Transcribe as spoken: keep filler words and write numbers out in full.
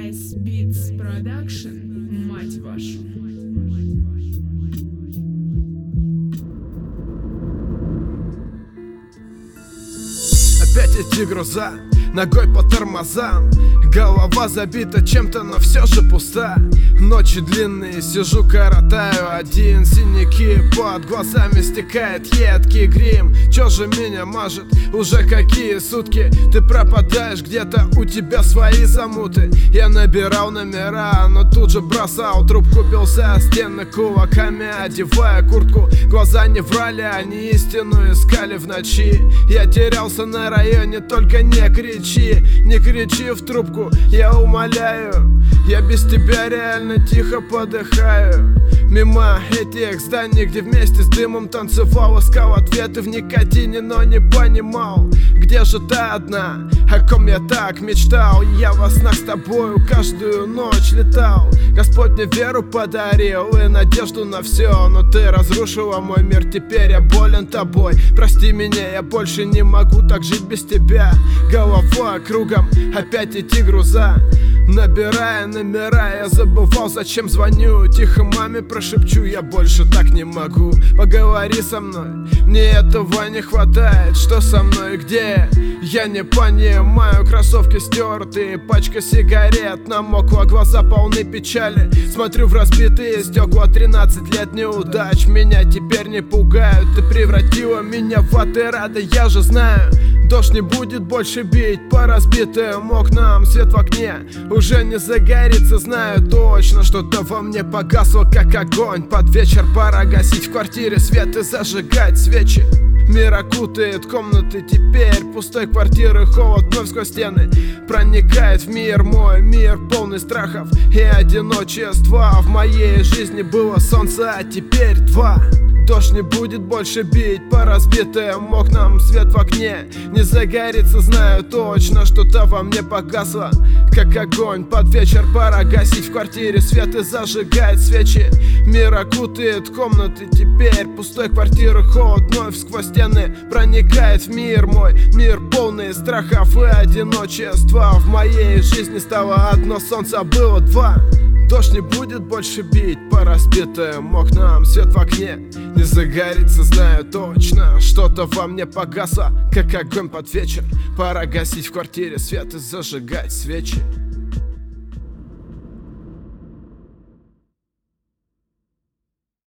Nice Beats Production, мать вашу. Опять эти груза, ногой по тормозам. Голова забита чем-то, но все же пуста. Ночи длинные, сижу, коротаю один. Синяки под глазами, стекает едкий грим. Чё же меня мажет, уже какие сутки? Ты пропадаешь, где-то у тебя свои замуты. Я набирал номера, но тут же бросал трубку. Бился о стены кулаками, одевая куртку. Глаза не врали, они истину искали в ночи. Я терялся на районе, только не кричи. Не кричи в трубку, я умоляю. Я без тебя реально тихо подыхаю. Мимо этих зданий, где вместе с дымом танцевал. Искал ответы в никотине, но не понимал, где же та одна, о ком я так мечтал. Я во снах с тобою каждую ночь летал. Господь мне веру подарил и надежду на все, но ты разрушила мой мир, теперь я болен тобой. Прости меня, я больше не могу так жить без тебя. Голова кругом, опять эти груза. Набирая номера, я забывал, зачем звоню. Тихо маме прошепчу, я больше так не могу. Поговори со мной, мне этого не хватает. Что со мной, где я не понимаю. Кроссовки стертые, пачка сигарет намокла, глаза полны печали. Смотрю в разбитые стекла, тринадцать лет неудач меня теперь не пугают. Ты превратила меня в атерада, я же знаю. Дождь не будет больше бить по разбитым окнам. Свет в окне уже не загорится, знаю точно. Что-то во мне погасло, как огонь. Под вечер пора гасить в квартире свет и зажигать свечи. Мир окутает комнаты, теперь пустой квартиры. Холод вновь сквозь стены проникает в мир мой. Мир полный страхов и одиночества. В моей жизни было солнце, а теперь два. Дождь не будет больше бить по разбитым окнам. Свет в окне не загорится, знаю точно. Что-то во мне погасло, как огонь. Под вечер пора гасить в квартире свет и зажигать свечи. Мир окутает комнаты, теперь пустой квартиры. Холод вновь сквозь стены проникает в мир мой. Мир полный страхов и одиночества. В моей жизни стало одно солнце, а было два. Дождь не будет больше бить по разбитым окнам. Свет в окне не загорится, знаю точно. Что-то во мне погасло, как огонь под вечер. Пора гасить в квартире свет и зажигать свечи.